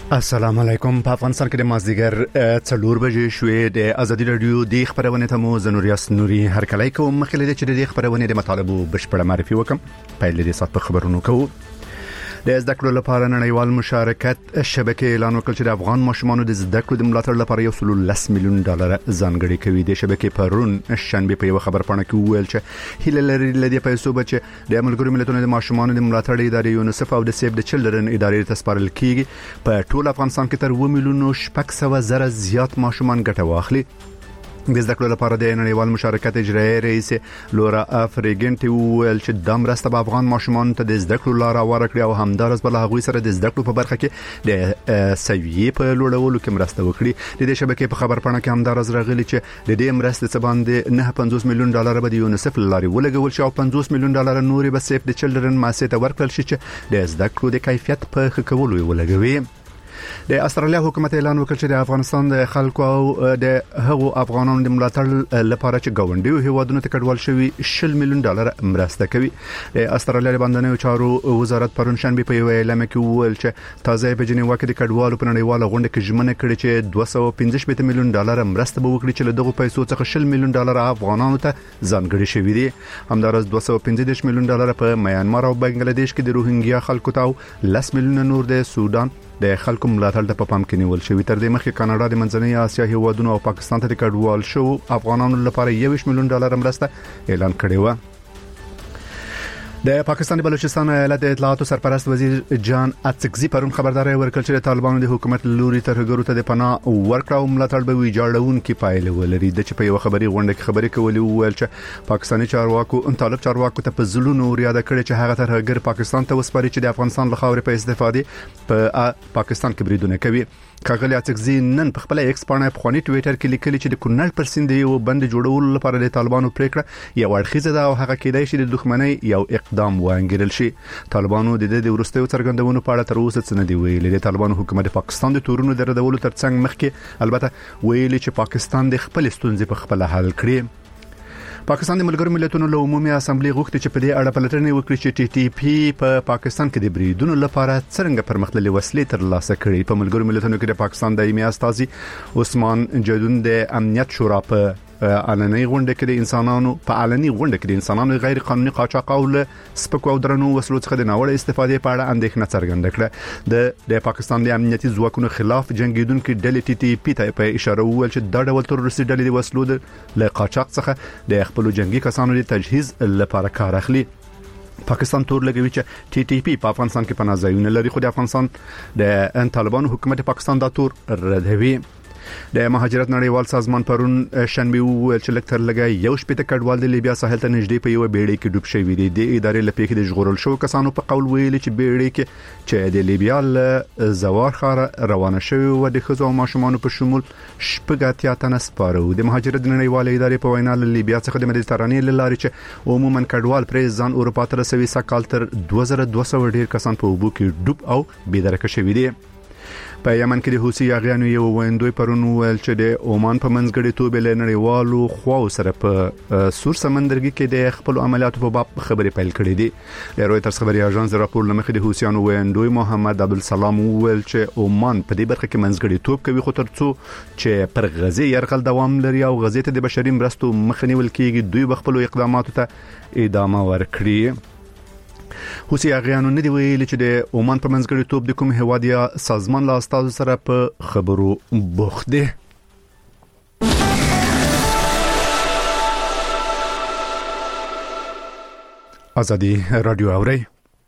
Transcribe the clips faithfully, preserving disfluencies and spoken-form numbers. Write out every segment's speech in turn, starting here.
السلام علیکم. په افغانستان کې د مازدیګر څلور بجې شوې د ازادي رادیو د خبرونه ته مو زنوریاس نوري هر کله کوم مخکې د چې د خبرونه د مطالبه بشپړه معرفي وکم. په لدې سات په خبرونو کوو د زده کړو لپاره نړیوال مشارکت شبکې اعلان وکړ چې د افغان ماشومانو د زده کړو د ملاتړ لپاره یو سل لس میلیون ډالر ځانګړي کوي. د شبکې پرون شنبه په یو خبر پاڼه کې ویل چې هیله لري لدې پیسو بچ د املګرو ملتونو د ماشومانو د ملاتړ ادارې یونیسف او د سیف د چلډرن ادارې ته سپارل کیږي. په ټول افغانستان کې تر و میلیون شپږ سوه زره زیات ماشومان ګټه واخلي. د زده کړو لپاره د نړیوال مشارکت اجرایي رئیس لورا افریګنټي ویل چې د مرسته به افغان ماشومان ته د زده کړو لار ورکړي او همدارس بل هغوی سره د زده کړو په برخه کې د سویې په لوړولو کې مرسته وکړي. د دې شبکې په خبر پاڼه کې همدارس راغلي چې د دې مرستې څخه باندې نه پنځوس میلیون ډالر به د یونیسف لاري ولګول شي او پنځوس میلیون ډالر نوري به سیف د چلډرن ماسه ته ورکړل شي چې د زده کړو د کیفیت په ښه کولو ولګوي. د استرالیا حکومت اعلان وکړ چې د افغانستان د خلکو او د هغو افغانانو د ملاتړ لپاره چې ګاونډیو هیوادونو ته کډوال شوي شل میلیون ډالر مرسته کوي. د استرالیا د بندنیو چارو وزارت پرون شنبه په یو اعلان کې وویل چې تازه په جنیوا کې د کډوالو په نړیواله غونډه کې ژمنه کړې چې دوه سوه پنځه شپږ میلیون ډالر مرسته به وکړي چې له دغه پیسو څخه شل میلیون ډالر افغانانو ته ځانګړي شوي دي. همدارس دوه سوه پنځه میلیون ډالر په میانمار او بنگلاديش کې د روهینګیا خلکو ته لس میلیون نور د سودان د خلکو ملاتړ د پام کې نیول شوی. تر دې مخکې کاناډا د منځنۍ اسیا هیوادونو او پاکستان ته د کډوال شو افغانانو لپاره یو میلیون ډالر مرسته اعلان کړی و. د پاکستان بلوچستان ایالت د اطلاعاتو سرپرست وزیر جان اتسکزي پرون خبرداري ورکړه چې طالبانو د حکومت لوري ترهګرو ته د پناه ورکړه او ملاتړ به ویجاړون کې پایله ولري. د چې په یو خبري غونډه کې خبري کولې وویل چې پاکستاني چارواکو ان طالب چارواکو ته په زلونو ریاده کړي چې هغه ترهګر پاکستان ته وسپاري چې د افغانستان له خاورې په استفادې په پاکستان کې بریدونه کوي. کاغلی اتسکزي نن په خپل ایکس باندې په خونی ټوئیټر کې لیکلي چې د کونړ پر سیند یو بند جوړولو لپاره د طالبانو پریکړه یو اړخیزه ده او هغه کېدای شي د دښمنۍ یو اقدام وانګیرل شي. طالبانو د دې د ورستیو څرګندونو په اړه تر اوسه څه نه دی ویلي. د طالبانو حکومت پاکستان د تورونو د ردولو ترڅنګ مخکې البته ویلي چې پاکستان د خپل ستونزې په خپل حل کړي. پاکستان د ملګرو ملتونو له عمومي اسامبلې غوښتي چې په دې اړه پلټنه وکړي چې ټي ټي پی په پاکستان کې د بریدونو لپاره څنګه پرمختللي وسلې ترلاسه کړي. په ملګرو ملتونو کې د پاکستان دایمي استازي عثمان جدون د امنیت شورا په علني غونډه کې د انسانانو په علني غونډه کې د انسانانو غیر قانوني قاچاق او سپکو او درنو وسلو څخه د ناوړه استفادې په اړه اندېښنه څرګنده کړه. د د پاکستان د امنیتي ځواکونو خلاف جنگیدونکو ډلې ټي ټي پی ته په اشاره وویل چې دا ډول تروریستي ډلې د وسلو د قاچاق څخه د خپل جنگي کسانو د تجهیز لپاره کار اخلي. پاکستان تور لګوي چې ټي ټي پی په افغانستان کې پناه ځایونه لري خو د افغانستان د طالبانو حکومت پاکستان دا تور ردوي. د مهاجرت نړیوال سازمان پرون شنبه ویل چې لکتر لګای یو شپته کډوال د لیبیا ساحل ته نږدې په یو بیړۍ کې ډوب شوی دی. د ادارې لپاره د ژغورل شو کسانو په قول ویل چې بیړۍ کې چې د لیبیا له زوار خاره روانه شوی و د خزو او ماشومان په شمول شپږ تنه سپارو. د مهاجرت نړیوال ادارې په وینا له لیبیا څخه د مدیترانې لارې چې عموما کډوال پرې ځان اروپا ته رسوي سکهال تر دوه زره دوه سوه ډیر کسان په اوبو کې ډوب او بېدرکه شوی دي. په یمن کې د حوثي یاغیانو یو ویندوی پرون ویل چې د عمان په منځګړي توبې له نړیوالو خواو سره په سور سمندرګي کې د خپل عملیاتو په باب خبري پیل کړې دي. د رويټرز خبري اژانس راپور لمخې د حوثیانو ویندوی محمد عبدالسلام ویل چې عمان په دې برخه کې منځګړي توب کوي خو ترڅو چې پر غزه يرغل دوام لري او غزه ته د بشري مرستو مخنیول کېږي دوی بخپل اقداماتو ته ادامه ورکړي. حوثي یاغیانو نه دی ویلي چې د عمان په منځګړي توب د کوم هیواد یا سازمان له استازو سره په خبرو بوخت دي. ازادي رادیو اوري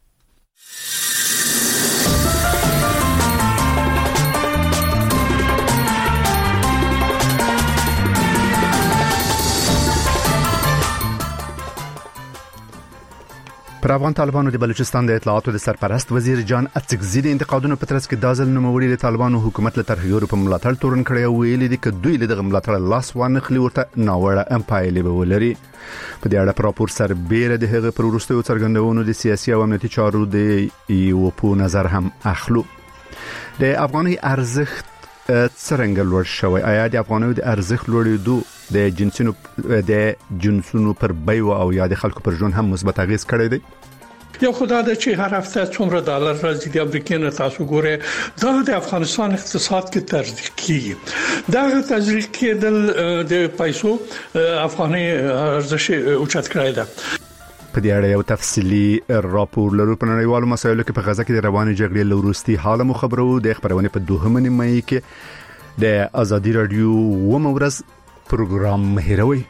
پر افغان طالبانو د بلوچستان د اطلاعاتو د سرپرست وزیر جان اتسکزي د انتقادونو په ترڅ کې دازل نوموړي د طالبانو حکومت له ترهګرو په ملاتړ تورن کړی او ویلي دي چې دوی له دغه ملاتړ لاس وانخلي ورته ناوړه امپایلې به ولري. په دې اړه پر راپور سربېره د هغه پر وروستیو څرګندونو د سیاسي او امنیتي چارو د یو په نظر هم اخلو. د افغاني ارزښت څرنګه لوړ شوی؟ آیا د افغانیو د ارزښت لوړېدو د جنسونو د جنسونو پر بیو او یا د خلکو پر ژوند هم مثبت اغیز کړی دی؟ یو خدای د چې هر هفته څومره ډالر راځي د امریکا نه تاسو ګوره دا د افغانستان اقتصاد کې تزریق کیږي دا تزریق کېدل د پیسو افغاني ارزش اوچت کړی ده. په دې اړه یو تفصیلی راپور لرو په نړیوالو مسایلو کې په غزه کې د روانې جګړې لوروستي حال مو خبرو د خبرونه په دوهمه نیمه کې د ازادي رادیو و مورز پروګرام هیروي.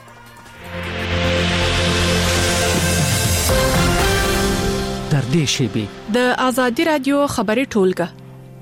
در دې شیبي د ازادي رادیو خبري ټولګه.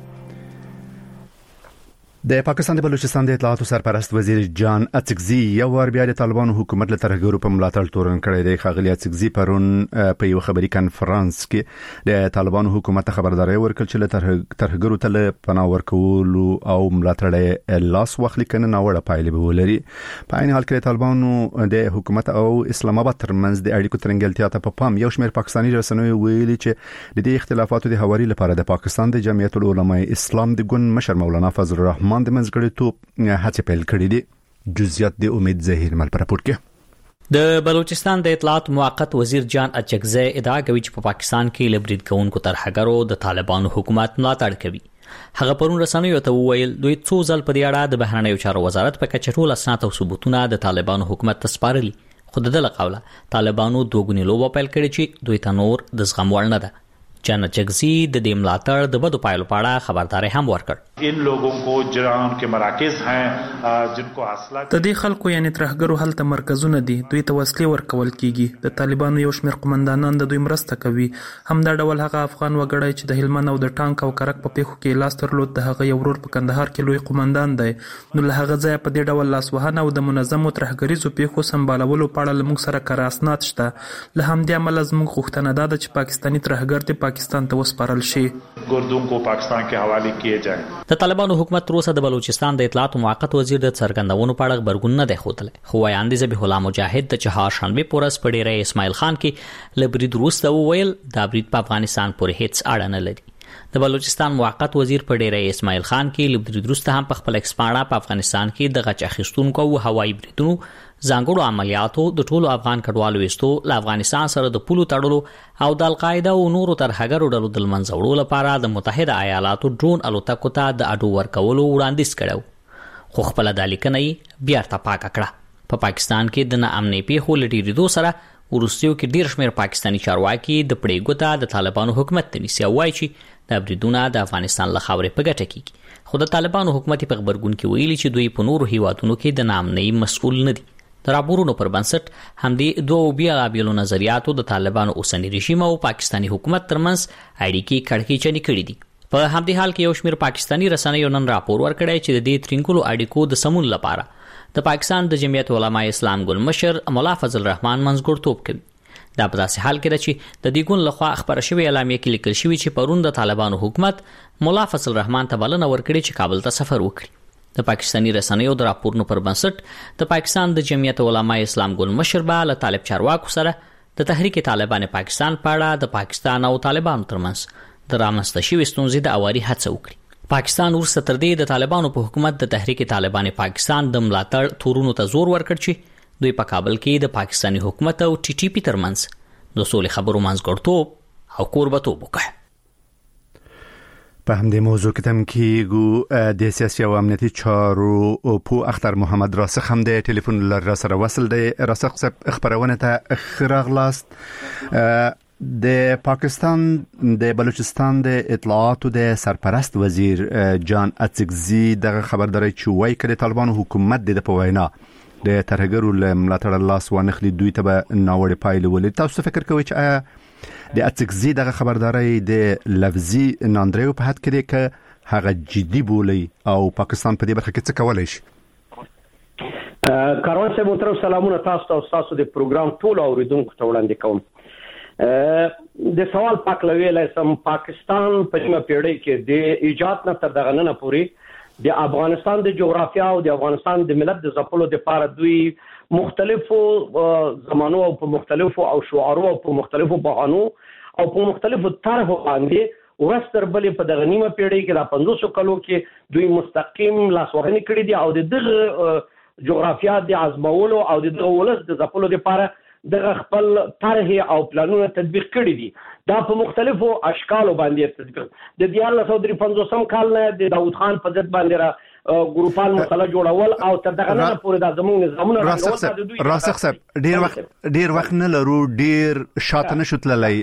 د پاکستان د بلوچستان د اطلاعاتو سرپرست وزیر جان اڅکزي یو ور بیا د طالبانو حکومت له ترهګرو په ملاتړ تورن کړی دی. خاغلی اڅکزي پرون په یو خبري کانفرنس کې د طالبانو حکومت خبرداري ورکړه چې له ترهګرو ته پناه ورکول او ملاتړ لاس واخلي کنه ناوړه پایلې به ولري. په عین حال کې طالبانو د حکومت او اسلام آباد ترمنځ د اړیکو ترنګلتیا ته په پام یو شمېر پاکستاني رسنیو ویلي چې د دې اختلافاتو د هواري لپاره د پاکستان د جمعیت العلماء اسلام د ګوند مشر مولانا فضل الرحمن د منځګړیتوب هڅه پیل کړې دي. جزئیات د امید زهیر مل پر راپور کې د بلوچستان د اطلاعات موقت وزیر جان اچکزی ادعا کوي چې په پا پاکستان کې لبرید کوونکو ترهګرو د طالبانو حکومت ملاتړ کوي. هغه پرون رسنیو ته وویل دوی څو ځل په دې اړه د بهرنیو چارو وزارت په کچه ټول اسناد او ثبوتونه د طالبانو حکومت ته سپارلي، خو د دغه قوله طالبانو دوګونی لوبه پیل کړې چې دوی ته نور د زغم وړ نه ده. جان اچکزی د دې ملاتړ د بدو پایلو په اړه خبرداري هم ورکړ. ان لوگوں کو جرائم کے مراکز ہیں جن کو حاصله د دې خلکو یعنی ترهګرو هلته مرکزونه دي، دوی ته وسلې ورکول کیږي. د طالبانو یو شمېر قومندانان د دوی مرسته کوي. هم دا ډول هغه افغان وګړی چې د هلمند او د ټانک او کرک په پیښو کې لاس درلود د هغه یو ورور په کندهار کې لوی قومندان دی. نو له هغه ځای په دې ډول لاسوهنه او د منظمو ترهګریزو پیښو سمبالولو په اړه لمږ سره کار اسناد شته. له همدې امله زموږ غوښتنه ده چې پاکستاني ترهګر د پاکستان ته وسپارل شي، ګردون کو پاکستان کې حواله کیے جائیں. د طالبانو حکومت تر اوسه د بلوچستان د اطلاعات موقت وزیر د څرګندونو په اړه خبرګون نه دی ښودلی، خو وایاندې ذبیح الله مجاهد د چهارشنبه پورس په ډیری اسماعیل خان کې لبرید وروسته وویل دا برید په افغانستان پورې هیڅ اړه نه لري. د بلوچستان موقت وزیر په ډیری اسماعیل خان کې لبرید وروسته هم په خپل ایکسپاڼه په افغانستان کې د غچ اخیستونکو او هوایي بریدونو ځانګړو عملیاتو د ټولو افغان کډوالو وستو له افغانستان سره د پولو تړلو او د القاعده او نورو ترهګرو ډلو د منځ وړلو لپاره د متحده ایالاتو ډرون الوتکو ته د اډو ورکولو وړاندیز کړو، خو خپل د لیکنې بیا ارته پاک کړه. په پا پاکستان کې د ناامنۍ پیښو لټیریدو سره ورستیو کې ډیر شمېر پاکستاني چارواکي د پړې ګوته د طالبانو حکومت ته نیسي او وایي چې د بریدونه د افغانستان له خاورې په ګټه کیږي. خو د طالبانو حکومت په خبرګون کې ویلي چې دوی په نورو هیوادونو کې د ناامنۍ مسؤل نه دي. د راپورونو پر بنسټ همدې دوه بیلابیلو نظریاتو د طالبانو اوسنی رژیم او پاکستاني حکومت ترمنځ اړیکې کړکېچنې کړې دي. په همدې حال کې یو شمېر پاکستاني رسنیو نن راپور ورکړی چې د دې ترینګلو اړیکو د سمون لپاره د پاکستان د جمعیت علماء اسلام ګوند مشر مولا فضل الرحمن منځګړیتوب کوي. دا په داسې حال کې ده چې د دې ګوند لخوا خبره شوې اعلامیه کې لیکل شوی چې پرون د طالبانو حکومت مولا فضل الرحمن ته بلنه ورکړي چې کابل ته سفر وکړي. د پاکستاني رسنیو د راپورونو پر بنسټ د پاکستان د جمعیت علماء اسلام ګوند مشر به له طالب چارواکو سره د تحریک طالبان پاکستان په اړه د پاکستان او طالبانو ترمنځ د رامنځته شوې ستونزې د اواري هڅه وکړي. پاکستان ورسره تر دې د طالبانو په حکومت د تحریک طالبان پاکستان د ملاتړ تورونو ته زور ورکړ چې دوی په کابل کې د پاکستاني حکومت او ټي ټي پی ترمنځ د سولې خبرو منځګړیتوب او کوربتوب وکړي. په همدې موضوع کې تم کېږو د سیاسي او امنیتي چارو په اختر محمد راسخ هم د ټلیفون لر سره وصل دی. راسخ صاحب خبرونه ته خراغلاست. د پاکستان د بلوچستان د اطلاعاتو د سرپرست وزیر جان اڅکزي دغه خبرداري چې وایي کړي طالبانو حکومت د په وینا د ترهګرو له ملاتړ لاس وانخلي دوی ته به ناوړه پایلې ولري. تاسو فکر کوئ چې د اڅکزي دغه خبرداري د لفظي ناندریو په حد کې کې هغه جدي بولی او پاکستان په دې برخه کې څه کولای شي؟ کاروان صاحب محترم سلامونه تاسو ته او تاسو د پروګرام ټول اوریدونکو ته وړاندې کوم. د سوال پاک لویلای سم پاکستان په نیمه پیړۍ کې د ایجاد نه تر دغه نه پوري د افغانستان د جغرافیا او د افغانستان د ملت د ځپلو لپاره دوی مختلفو زمانو او په مختلفو او شعارو او په مختلفو بهانو او په مختلفو طرحو باندې ورستر بلې په دغه نیمه پیړۍ کې د پنځوسو کلو کې دوی مستقیم لاسوهنې کړې دي او د دغه جغرافیا د ازمولو او د دغه ولس د ځپلو لپاره د خپل طرح او پلانونه تطبیق کړي دي. دا په مختلفو اشکالو باندې تطبیق. د دیار له سودري پنځوسم کال نه د داوود خان په ضد باندې را ګروپان مسله جوړول او تر دغه نه پورې د زموږ نظامونه راغول. راسخ صاحب ډیر وخت ډیر وخت نه لرو، ډیر شاته نشو تللی.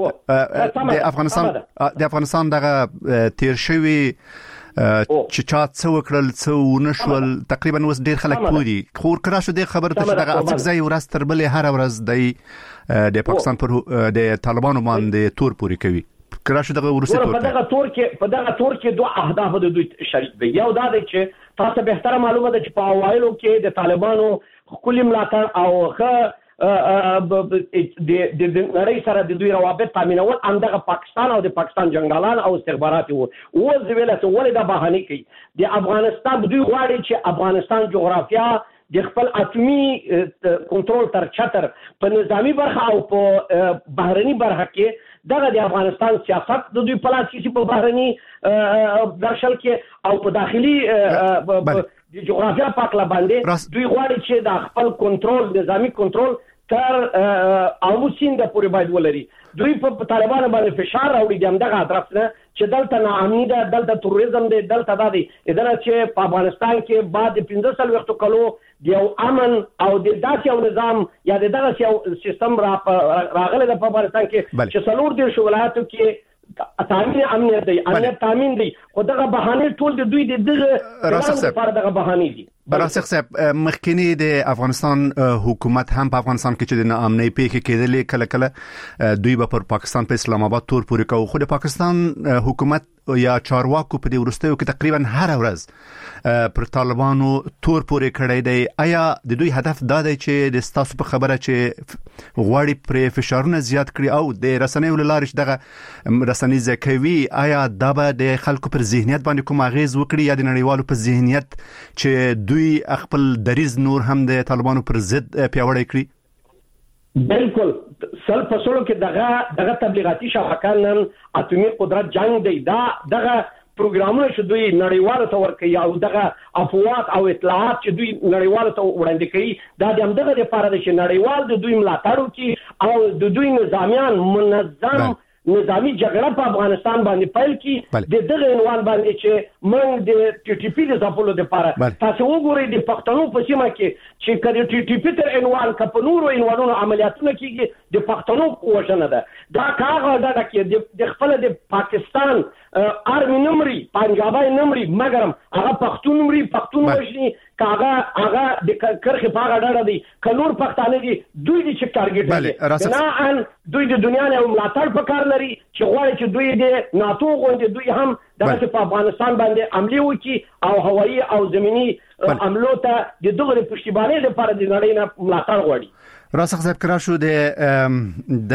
د افغانستان د افغانستان دغه تیر شوی چې چا څو کړل څو نشول تقریبا اوس ډیر خلک پوری خور کرا شو د خبره ته دغه افغانستان ورځ تر بلې هر ورځ د پاکستان پر د طالبانو باندې تور پوری کوي. کرا شو دغه ورسته تور په دغه تور کې په دغه تور کې دوه اهداف د دوی شریک دي. یو دا دی چې تاسو به تر معلومه ده چې په اوایلو کې د طالبانو خپل ملاتړ او خ د د نړۍ سره د دوی روابط تامینول همدغه پاکستان او د پاکستان جنگالان او استخبارات وو. او زویلته ولې د بهانه کوي د افغانستان دوی غواړي چې افغانستان جغرافیا د خپل اتمی کنټرول تر چتر په نظامی برخه او په بهرني برخه کې دغه د افغانستان سیاست د دوی په لاس کې په بهرني درشل کې او په داخلي د جغرافیا پاکله باندې دوی غواړي چې د خپل کنټرول نظامی کنټرول تر او سیند پورې باید ولري. دوی په طالبانو باندې فشار راوړي د همدغه اطراف نه چې دلته ناامني ده، دلته تروریزم دی، دلته دا دی اداره چې په افغانستان کې بعد پنځه څلوېښتو کالو د یو امن او د داسې یو نظام یا د دغه یو سیستم را راغلی د په افغانستان کې چې څلور دېرش ولایاتو کې تامین امنیت دی، امنیت تامین دی. خو دغه بهانې ټول د دوی د دغه لپاره دغه بهانې دي. راسخ صاحب مخکینی د افغانستان حکومت هم په افغانستان کې چې د ناامنۍ پیښې کېدلې کله کله دوی به پر پاکستان په اسلام آباد تور پورې کوي. خو د پاکستان حکومت یا چارواکو په دې وروستیو کې تقریبا هر ورځ پر طالبانو تور پورې کړی دی. آیا د دوی هدف دا دی چې د ستاسو په خبره چې غواړي پر فشارونه زیات کړي او د رسنیو له لارې دغه رسنۍ زکوي، آیا دا به د خلکو پر ذهنیت باندې کوم اغیز وکړي یا د نړیوالو په ذهنیت چې دوی خپل دریز نور هم د طالبانو پر ضد پیاوړی کړي؟ بالکل سل فصلو کې دغه دغه تبلیغاتي شبکه نن اتمی قدرت جنگ دی. دا دغه پروګرامونه چې دوی نړیوالو ته ورکوي او دغه افواط او اطلاعات چې دوی نړیوالو ته وړاندې کوي دا د همدغه لپاره دی چې نړیوال د دوی ملاتړ وکړي او د دوی نظامیان منظم بل. نظامی جګړه په افغانستان باندې پیل کی د دغه عنوان باندې چې موږ د ټي ټي پی د ځپلو لپاره تاسو وګورئ د پښتنو په سیمه کې چې کله ټي ټي پی تر عنوان کپ نورو عنوانونو عملیاتونه کیږي د پښتنو وژنه ده. دا کاغه دا کې د خپل د پاکستان ارمي نمرې پنجابي نمرې مګرم هغه پښتون نمرې پښتون وژني کاغه هغه د کرخه پاغه ډړه دي کلور پښتانه دي دوی دي چې ټارګټ دي نه ان دوی د دنیا نه ملاتړ پکار لري چې غواړي چې دوی د ناتو غونډې دوی هم دغه په افغانستان باندې عملی وکړي او هوایي او زمینی عملو ته د دغه پښتیبانۍ لپاره د نړۍ نه ملاتړ غواړي. راسخ صاحب کرا شو د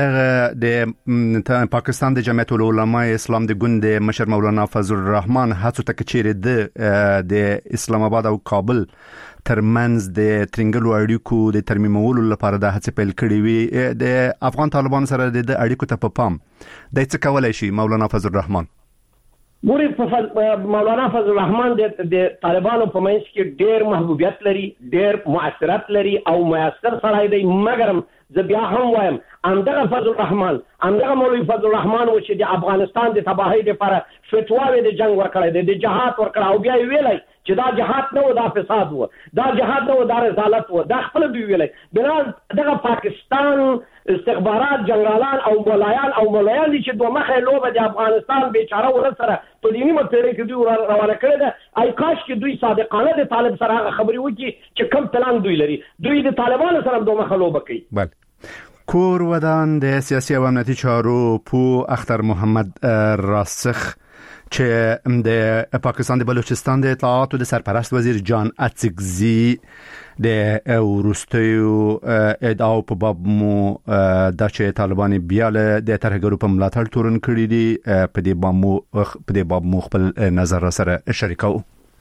د د پاکستان د جمعیت العلماء اسلام د ګوند مشر مولانا فضل الرحمن هڅو ته چیرې د د اسلام آباد او کابل ترمنځ د ترنګلو اړیکو د ترمیمولو لپاره د هڅې پیل کړې وي. د افغان طالبانو سره د اړیکو ته په پام د څه کولای شي مولانا فضل الرحمن؟ ګوري مولانا فضل الرحمن د طالبانو په منځ کې ډېر محبوبیت لري، ډېر مؤثرات لري او مؤثر سړی دی. مګر زه بیا هم وایم همدغه فضل الرحمن همدغه مولوي فضل الرحمن و چې د افغانستان د تباهۍ لپاره فتواوې د جنگ ورکړی دی، د جهاد ورکړی او بیا یې ویلی چې دا جهاد نه و، دا فساد و، دا جهاد نه و، دا رسالت و، دا خپل دوی ویلی. بنا دغه پاکستان استخبارات جنرالان او مولایان او مولایان دي چې دوه مخه لوبه د افغانستان بیچاره ور سره په دې نیمه پیړۍ کې دوی روانه کړې ده. ای کاش کې دوی صادقانه د طالب سره هغه خبرې وکړي چې کوم پلان دوی لري. دوی د طالبانو سره دوه مخه لوبه کوي. بله کور ودان د سیاسي او امنیتي چارو پو اختر محمد راسخ چې د پاکستان د بلوچستان د اطلاعات د سرپرست وزیر جان اتسکزي د وروستیو ادعاو په باب مو د چې طالبان بیا له د ترهګرو په ملاتړ تورن کړی دي په دې باب مو په دې باب مو خپل نظر سره شریکو.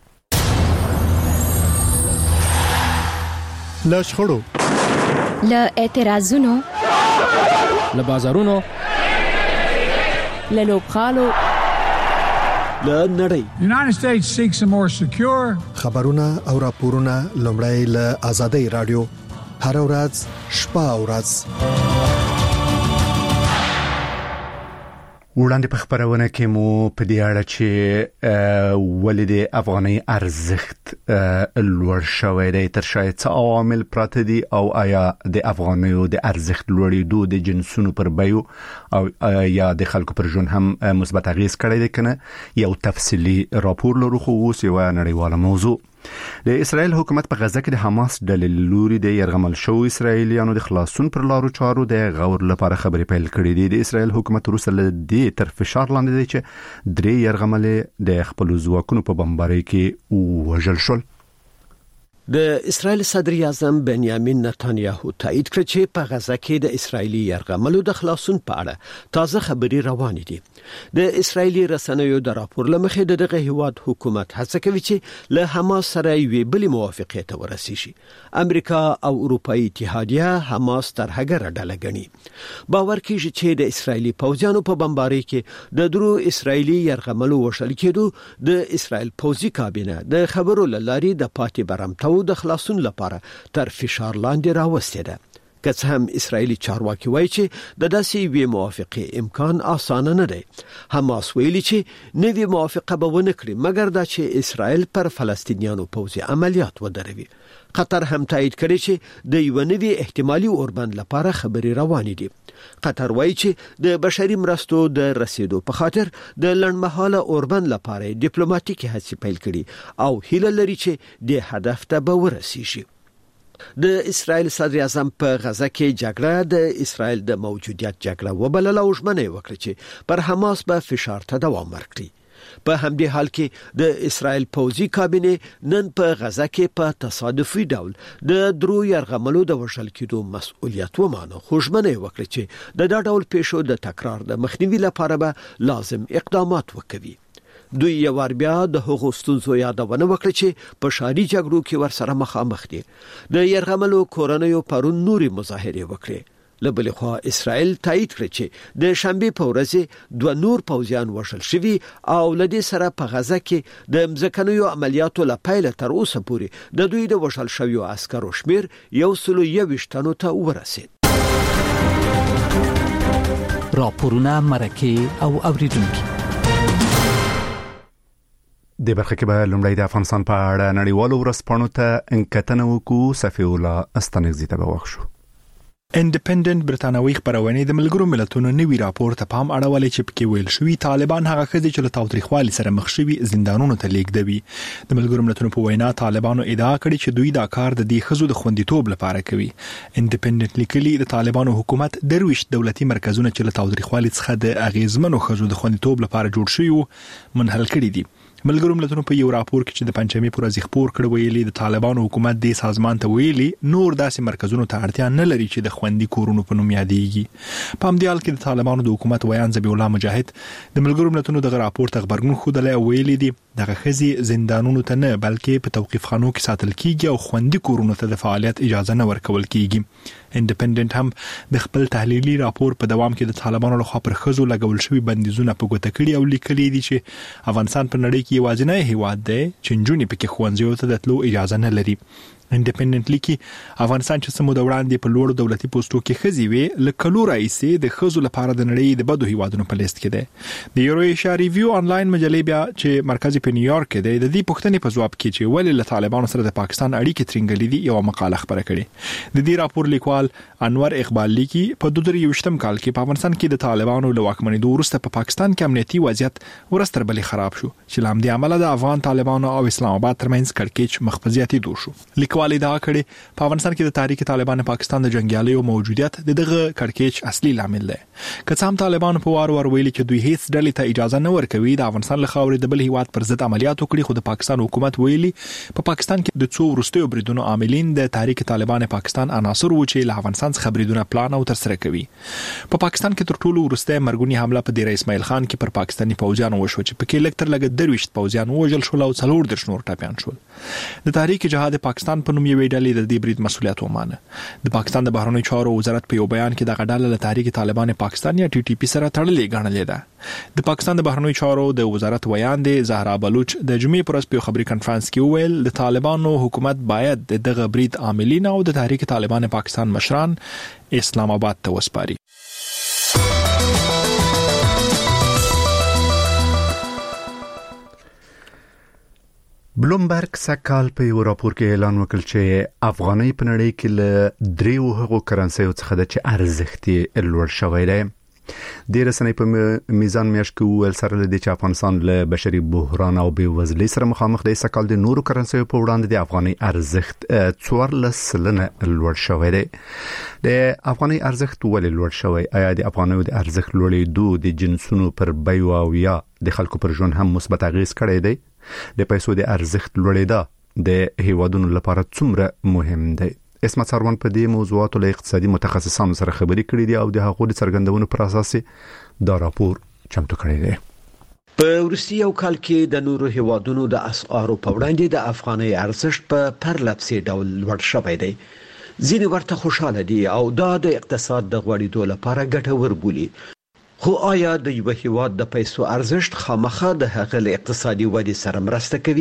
لا شخړو لا اعتراضونو لا بازارونو لا لوبخالو لا نړۍ. United States seeks a more secure خبرونه او راپورونه لومړی له آزادۍ رادیو هر ورځ شپه او ورځ. وړاندې په خبرونه کې مو په دې اړه چې ولې افغاني ارزښت لوړ شوی دی تر شاید څه عوامل پراته دي او آیا د افغانیو د ارزښت لوړېدو د جنسونو پر بیو او یا د خلکو پر ژوند هم مثبت اغیز کړی دی کنه یو تفصیلی راپور لرو خو اوس یو نړیواله موضوع. د اسرائیل حکومت په غزه کې د حماس ډلې لوري د يرغمل شو اسرائیلیانو د خلاصون پر لارو چارو د غور لپاره خبرې پیل کړې دي. د اسرائیل حکومت روسله د تر فشار لاندې دی چې درې يرغمل د خپل ځواکونو په بمبارۍ کې وژل شول. د اسرائیل صدر اعظم بنیامین نتانیاهو تایید کړ چې په غزه کې د اسرایلی یرغملو د خلاصون په اړه تازه خبري روان دي. د اسرایلی رسنیو د راپور لمخې د دغه هیواد حکومت هڅه کوي چې له حماس سره یو بل موافقه ته ورسیږي. امریکا او اروپאי اتحادیه حماس تر هغه ډله غني. باور کیږي چې د اسرایلی پوځیانو په بمبارۍ کې د درو اسرایلی یرغملو وشل کېدو د اسرایل پوځي کابینه د خبرو لاري د پاتې برمتو د خلاصون لپاره تر فشار لاندې راوستي ده. که څه هم اسرایلی چارواکي وایي چې د داسې وی موافقه امکان اسانه نه دی. حماس ویلي چې نوې موافقه به ونه کړي مګر دا چې اسرایل پر فلسطینیانو پوځي عملیات ودروي. قطر هم تایید کړی چې د یو نوې احتمالي اوربند لپاره خبري روان دي. قطر وایي چې د بشري مرستو د رسیدو په خاطر د لړمحاله اوربند لپاره ډیپلوماټیکي هڅې پیل کړي او هیله لري چې د هدف ته به ورسیږي. د اسرائیل صدر اعظم په غزه کې جګړه د اسرائیل د موجودیت جګړه وبلله او ژمنه وکړه چې پر حماس به فشار ته دوام ورکړي. په همدې حال کې د اسرائیل پوځي کابینه نن په غزه کې په تصادفي ډول د درو یرغملو د وشل کېدو مسؤلیت ومانه خو ژمنه وکړه چې د دا ډول پیښو د تکرار د مخنیوي لپاره به لازم اقدامات وکړي. دوی یو بیا د هغو ستونزو یادونه وکړه چې په شاري جګړو کې ورسره مخامخ دي. د يرغملو کورنیو پرون نوري مظاهره وکړه. لبل خو اسرائیل تایید کړ چې د شنبه په ورځ دوه نور پوځیان وشل شوي او لدې سره په غزه کې د مزکنیو عملیاتو لپاره تر اوسه پورې د دوی د وشل شویو عسکرو شمیر یو سلو یوشتنو ته ورسید. راپورونه مرکه او اوریدونکو د برخه کې به لومړی د افغانستان په اړه نړیوالو ورځپاڼو ته انکتنه وکړو. صفی الله استنګزی ته وښو. انډیپندنت برتانوي خبرونه د ملګرو ملتونو نوي راپور ته پام اړولې چې پکې ویل شوی طالبان هغه خزي چې له تاوتریخوالي سره مخ شوي زندانونو ته لیږدوي. د ملګرو ملتونو په وینا طالبانو ادعا کړې چې دوی دا کار د دې خزو د خوندیتوب لپاره کوي. انډیپندنت لیکلي د طالبانو حکومت درويش دولتي مرکزونه چې له تاوتریخوالي څخه د اغیزمنو خزو د خوندیتوب لپاره جوړ شوی منحل کړي دي. ملګرو ملتونو په یو راپور کې چې د پنځمې پر ورځ خبر کړ ویلي د طالبانو حکومت د سازمان ته ویلي نور داسې مرکزونو ته اړتیا نه لري چې د خوندي کورونو په نوم یادېږي. په همدې حال کې د طالبانو د حکومت ویان ذبیح الله مجاهد د ملګرو ملتونو د راپور ته خبرګون خوده ویلي دي دغه خزي زندانونو ته نه بلکې په توقيف خانو کې ساتل کیږي او خوندي کورونو ته د فعالیت اجازه نه ورکول کیږي. انډیپندنت هم د خپل تحلیلي راپور په دوام کې د طالبانو لخوا پر خزو لګول شوی بندیزونه په ګوته کړي او لیکلي دي چې افغانستان په نړۍ کې یوازینی هیواد دی چې نجونې پکې ښوونځیو ته د تلو اجازه نه لري. انډیپندنت لیکي افغانستان چې سمو د وړاندې په لوړو دولتي پوسټو کې خزي وي لکلو رئیسي د خزو لپاره د نړۍ د بدو هیوادونو په لیست کې دی. د یورو ایشیا ریویو انلاین مجلې بیا چې مرکزی په نیویارک کې دی د دې پوښتنې په جواب کې چې ولې له طالبانو سره د پاکستان اړیکې ترنګلې دي یو مقاله خبره کړې. د دې راپور لیکوال انور اقبال لیکي په دوه زره یوویشتم کال کې په افغانستان کې د طالبانو له واکمنۍ وروسته په پاکستان کې امنیتي وضعیت ورستر بلې خراب شو چې لامل دی عمله د افغان طالبانو او اسلام آباد ترمنځ کړکېچ مخفزياتي دور شو. لیکوال دا کړي په افغانستان کې د تحریک طالبان پاکستان د جنگیالیو موجودیت د دغه کړکېچ اصلي لامل دی. که څه هم طالبان په وار وار ویلي چې دوی هیڅ ډلې ته اجازه نه ورکوي د افغانستان له خاورې د بل هیواد پر ضد عملیات وکړي خو د پاکستان حکومت ویلي په پا پاکستان کې د څو وروستیو بریدونو عاملین د تحریک طالبان پاکستان عناصر و چې له افغانستان څخه بریدونه پلان او ترسره کوي. په پا پاکستان کې تر ټولو وروستۍ مرګونی حمله په ډیر اسماعیل خان کې پر پاکستاني پوځیانو وشو چې په کې لکتر لګ درويشت پوځیان وژل شول او څلور درش نور ټاپیان شول. د تحریک جهاد پاکستان په نوم یوې ډلې د دې برید مسولیت ومانه. د پاکستان د بهرنیو چارو وزارت په یو بیان کې د غډاله له تحریک طالبان پاکستان یا ټي ټي پی سره تړلې ګڼلې ده. د پاکستان د بهرنیو چارو د وزارت ویاند زهرا بلوچ د جمعې پر ورځ په خبري کانفرنس کې وویل د طالبانو حکومت باید دغه برید عاملین او د تحریک طالبان پاکستان مشران اسلام آباد ته وسپاري. بلومبرګ سکهال په یو راپور کې اعلان وکړ چې افغانۍ په نړۍ کې له دریو هغو کرنسیو څخه د چې ارزښت یې لوړ شوی دی. د رسنۍ په میزان میاشت کې ویل سره د چې افغانستان له بشري بحران او بېوزلۍ سره مخامخ دی، سکهال د نورو کرنسیو په وړاندې د افغانۍ ارزښت څوارلس سلنه لوړ شوی دی. د افغانۍ ارزښت ولې لوړ شوی؟ آیا د افغانۍ د ارزښت لوړېدو د جنسونو پر بیو او یا د خلکو پر ژوند هم مثبت اغیز کړی دی؟ د پیسو د ارزښت لوړېدا د هیوادونو لپاره څومره مهم دی؟ اسمت سروان په دې موضوعاتو له اقتصادي متخصصانو سره خبرې کړې دي او د هغو د څرګندونو پر اساس دا راپور چمتو کړی دی. په وروستي یو کال کې د نورو هیوادونو د اسعارو په وړاندې د افغانۍ ارزښت په پرلپسې ډول لوړ شوی دی. ځینې ورته خوشاله دي او دا د اقتصاد د غوړېدو لپاره ګټور بولي. خو آیا د یو هیواد د پیسو ارزښت خامخا د هغه له اقتصادي ودې سره مرسته کوي؟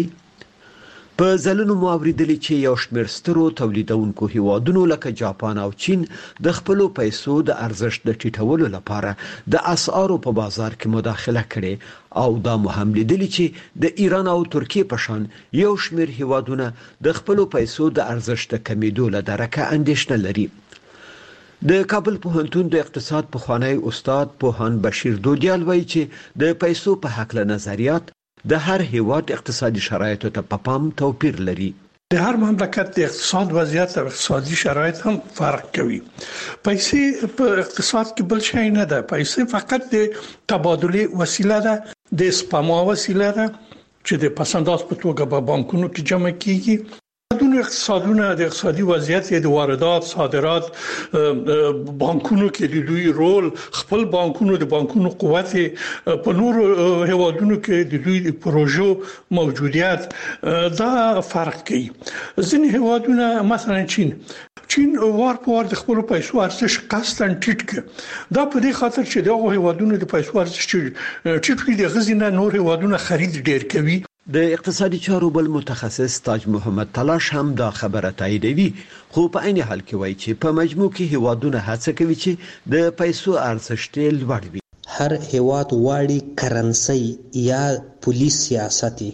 په ځلونو مو اوریدلي چې یو شمېر سترو تولیدونکو هیوادونو لکه جاپان او چین د خپلو پیسو د ارزښت د ټیټولو لپاره د اسعارو په بازار کې مداخله کړې او دا مو هم لیدلي چې د ایران او ترکیې په شان یو شمېر هیوادونه د خپلو پیسو د ارزښت د کمیدو له درکه اندېښنه لري. د کابل پوهنتون د اقتصاد پخوانی استاد پوهان بشیر دودیال وایي چې د پیسو په هکله نظریات د هر هیواد اقتصادي شرایطو ته په پام توپیر لري. د هر مملکت د اقتصاد وضعیت او اقتصادي شرایط هم فرق کوي. پیسې په اقتصاد کې بل شی نه ده. پیسې فقط د تبادله وسیله ده، د سپما وسیله ده چې د پسنداز په توګه په بانکونو کې جمع کیږي. دونه اقتصادونه د اقتصادي وضعیت د واردات صادرات بانکونو کې د دوی رول، خپل بانکونو د بانکونو قوت په نورو هیوادونو کې د دوی د پروژو موجودیت دا فرق کوي. ځینې هیوادونه مثلا چین چین وار په وار د خپل پیسو ارزښت قصداً ټیټ کړ. دا په دې خاطر چې دغه هیوادونو د پیسو ارزښت ټیټ کړي، د غزینه نور هیوادونه خرید ډیر کوي. د اقتصادي چارو بل متخصص تاج محمد تلاش هم دا خبره تاییدوي، خو په عین حال کې وایي چې په مجموع کې هیوادونه هڅه کوي چې د پیسو ارزښت لوړ وي. هر هیواد واړي کرنسي یا پولیس سیاستي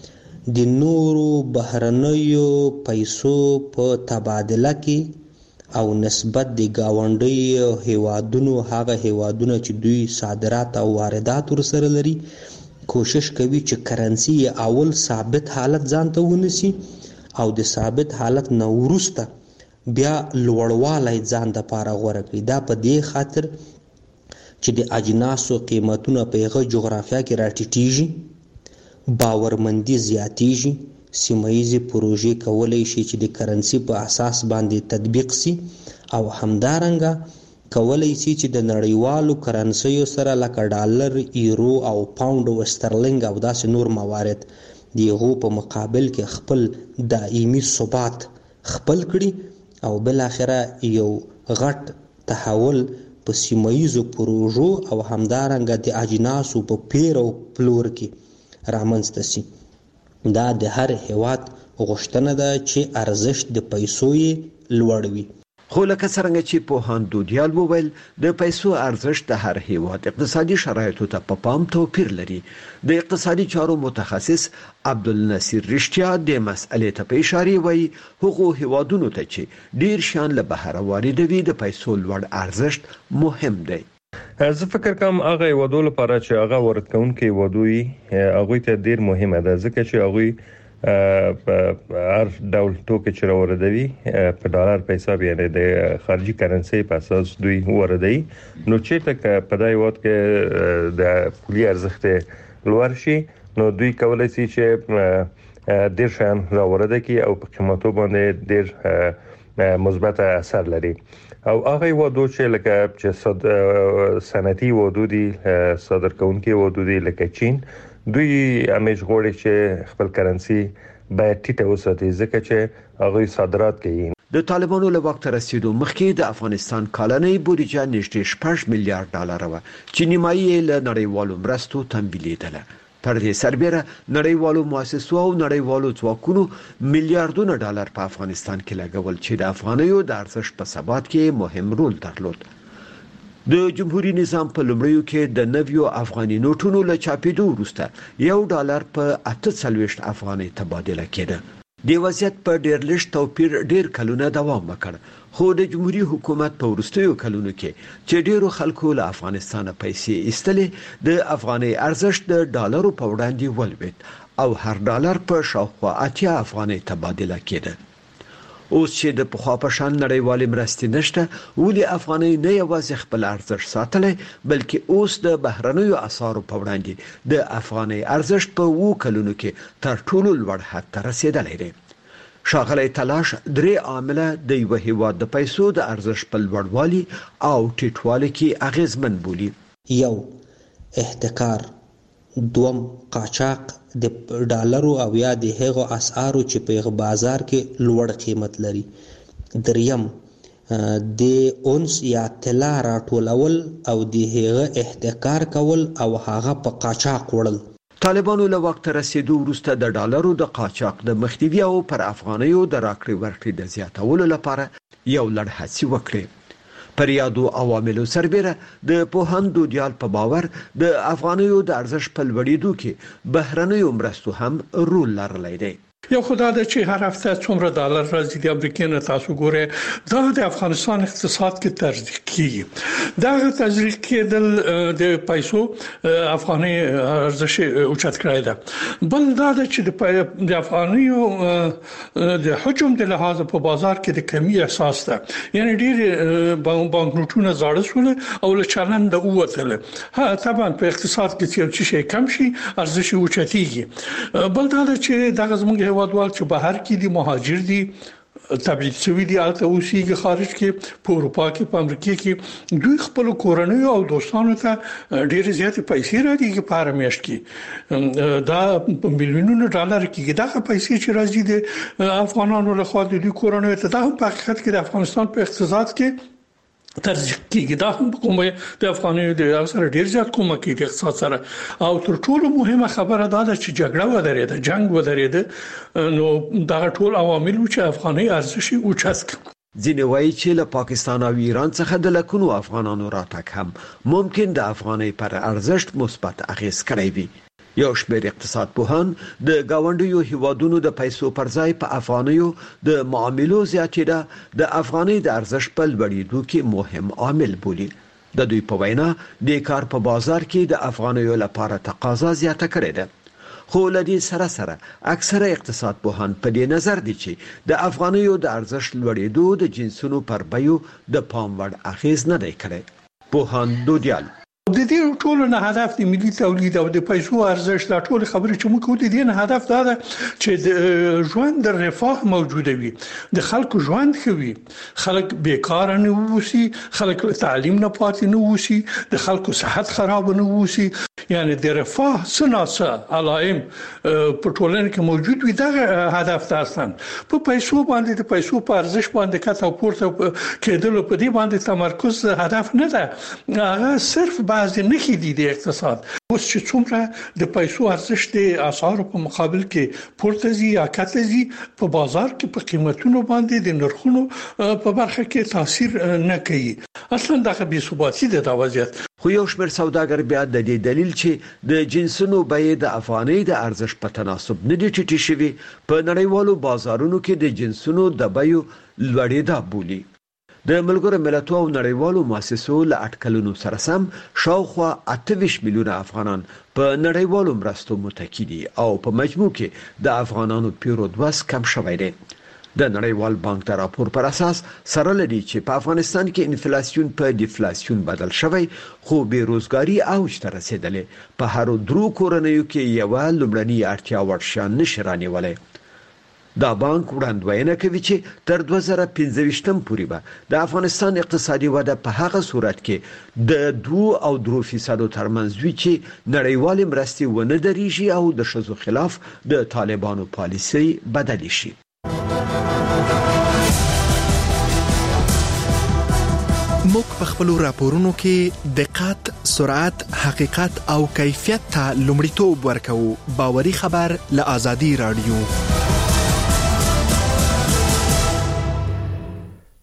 د نورو بهرنیو پیسو په تبادله کې او نسبت د گاونډي هیوادونو هغه هیوادونه چې دوی صادرات او واردات ورسره لري کوشش کوي چې کرنسي اول ثابت حالت ځان ته ونیسي او د ثابت حالت نه وروسته بیا لوړوالی ځان د پاره غوره کړي. دا په دې خاطر چې د اجناسو قیمتونه په هغه جغرافیا کې راټیټیږي، باورمندي زیاتیږي، سیمایي پروژې کولای شي چې د کرنسي په اساس باندې تطبیق سي او همدارنګه کولای شي چې د نړیوالو کرنسیو سره لکه ډالر، یورو او پاوند او سترلنګ او داسې نور موارد دیغو په مقابل کې خپل دائمي ثبات خپل کړي او بل اخره یو غټ تحول په سیمایي پروژو او همدارنګه د اجناسو په پیر او پلور کې رامنځته شي. دا د هر هیواد غوښتنه ده چې ارزښت د پیسو یې لوړ وي. خو لکه څنګه چې پوهان دودیال وویل د پیسو ارزښت د هر هیواد اقتصادي شرایطو ته په پام توپیر لري. د اقتصادي چارو متخصص عبدالنصیر رښتیا د مسئلې ته په اشاره وایي هغو هیوادونو ته چې ډیر شان له بهر واردوي د پیسو لوړ ارزښت مهم دی. زه فکر کوم هغه هیوادو لپاره چې هغه وارد کوونکي هیوادوي هغه ته ډیر مهمه ده ځکه چې هغه په هر ډول توکي چې راوړدوي په ډالر په حساب یعنی د خارجي کرنسي په اساس دوی وردی نو چې تک په دای وخت کې د پولي ارزښت لوړ شي نو دوی کولای شي چې ډیر شان راوړد کی او په قیمتو باندې ډیر مثبت اثر لري. او هغه ودو چې لکه چې صنعتي ودودي صادر کوونکي ودودي لکه چین دوی همیش غوړي چې خپل کرنسي باید ټیټه وساتي ځکه چې هغه صادرات کوي. د طالبانو له وخت رسیدو مخکې د افغانستان کلنۍ بودیجه نږدې شپږ میلیارډ ډالر و چې نیمایي له نړیوالو مرستو تمویلېدله. پر دې سربېره نړیوالو مؤسسو او نړیوالو ځواکونو میلیارډونه ډالر په افغانستان کې لګول چې د افغانیو د ارزښت په ثبات کې مهم رول درلود. د جمهوریت نظام په لومړیو کې د نویو افغاني نوټونو له چاپېدو وروسته یو ډالر په اته څلوېښت افغانۍ تبادله کېده. د وضعیت په ډېر لږ توپیر ډېر کلونه دوام وکړ، خو د جمهوریت حکومت په وروستیو کلونو کې چې ډېرو خلکو له افغانستان پیسې ایستلې، د افغاني ارزښت د ډالرو په وړاندې ولوېد او هر ډالر په شاوخوا اتیا افغانۍ تبادله کېده. اوس چې د پخوا په شان نړیوالې مرستې نشته، ولې افغانۍ نه یوازې خپل ارزښت ساتلی بلکې اوس د بهرنیو اسعارو په وړاندې د افغانۍ ارزښت په وو کلونو کې تر ټولو لوړ حد ته رسیدلی دی. ښاغلی تلاش درې عامله د یو هیواد د پیسو د ارزښت په لوړوالي او ټیټوالي کې اغیزمن بولي. یو احتکار، دوم قاچاق د ډالرو او یا د هغو اسعارو چې په بازار کې لوړ قیمت لري، دریم د اونس یا طلا راټولول او د هغه احتکار کول او هغه په قاچاق وړل. طالبانو له وخت رسیدو وروسته د ډالرو د قاچاق د مخنیوي او پر افغانیو د راکړې ورکړې د زیاتولو لپاره یو لړ هڅې وکړې. پر یادو عواملو سربېره د پوهاند دودیال په باور د افغانیو د ارزښت په لوړېدو کې بهرنیو مرستو هم رول لرلی دی. یو خدای د چې هر هفته څومره ډالر راځي د امریکا نه تاسو ګوره دا د افغانستان اقتصاد کې ترجیح کیږي. دا ترجیح کېدل د پیسو افغاني ارزښت اوچت کړی ده. بل دا چې د افغانیو د حجم د لحاظ په بازار کې د کمی احساس ده، یعنی ډېر بانک نوټونه زاړه شول او له چلند د ووتل. ها طبعا په اقتصاد کې چې شي کم شي ارزښت اوچتيږي. بل دا چې دغه زموږ هیوادوال چې بهر کې دي مهاجر دي تبعید شوي دي الته اوسېږي خارج کې په اروپا کې په امریکا کې دوی خپل کورنۍ او دوستانو ته ډېر زیات پیسې راځي په هر میاشت کې دا په میلیونونو ډالر کې دا پیسې چې راځي د افغانانو له خوا د دوی کورنۍ ته دا په حقیقت کې د افغانستان په اقتصاد کې ترجیح کیږي. دا هم کومه د افغانیو د اکثر ډیر زیات کومه کې د اقتصاد سره او تر ټولو مهمه خبره دا ده چې جګړه ودرېده، جنگ ودرېده، نو دا ټول عوامل چې افغاني ارزښت اوچت کړ. ځینې وایي چې له پاکستان او ایران څخه د لکونو افغانانو راتګ هم ممکن د افغاني پر ارزښت مثبت اغیز کړی وي. یو شمېر اقتصاد پوهان د گاونډیو هیوادونو د پیسو پر ځای په افغانیو د معاملو زیاتېدا د افغاني د ارزښت په لوړېدو کې مهم عامل بولي. د دوی په وینا د کار په بازار کې د افغانیو لپاره تقاضا زیاته کړې ده. خو لدی سره سره اکثره اقتصاد پوهان په دې نظر دي چې د افغانیو د ارزښت لوړېدو د جنسونو پر بیو د پام وړ اغیز نه دی کړی. پوهان دودیال د دې ټولو نه هدف د ملي تولید او د پیسو ارزښت د ټولو خبرې چې موږ کوو د دې نه هدف دا ده چې د ژوند د رفاه موجوده وي، د خلکو ژوند ښه وي، خلک بیکار نه ووسی، خلک تعلیم نه پاتې نه ووسی، د خلکو صحت خراب نه ووسی، یعنی د رفاه سناسه علائم په ټولنه کې موجود وي. دا هدف تاسو په پیسو باندې د پیسو په ارزښت باندې کته پورته کېدل په دې باندې تمرکز هدف نه ده، هغه صرف بعض نه خېدي د اقتصاد. اوس چې څومره د پیسو ارزښت د اسعارو په مقابل کې پورته زی یا کته زی په بازار کې په قیمتونو باندې د نرخونو په برخه کې تاثیر نه کوي. اصلا دغه بې ثباتي د وضعیت. خو یو شمېر سوداګر بیا د دې دلیل چې د جنسونو بیې د افغانۍ د ارزښت په تناسب نه دي ټیټې شوي په نړیوالو بازارونو کې د جنسونو د بیو لوړېدا بولي. د ملګرو ملتونو او نړیوالو مؤسسو له اټکلونو سره سم شاوخوا اته ویشت میلیونه افغانان په نړیوالو مرستو متکی دي او په مجموع کې د افغانانو پیرود وس کم شوی دی. د نړیوال بانک د راپور پر اساس سره لري چې په افغانستان کې انفلیسیون په ډیفلیسیون بدل شوی، خو بیروزګاری اوج ته رسیدلې. په هر درو کورنیو کې یو لومړنی اړتیا ورشان نشي رانیولای. دا بانک وړاندوینه کوي چې تر دوه زره پنځه پورې به د افغانستان اقتصادي وده په هغه صورت کې د دوه او درې فیصدو ترمنځ وي چې نړیوال مرستې ونه درېږي او د ښځو خلاف د طالبانو پالیسي بدل شي. موږ په خپل راپورونو کې دقت، سرعت، حقیقت او کیفیت ته لومړیتوب ورکوو. باوري خبر له آزادي رادیو.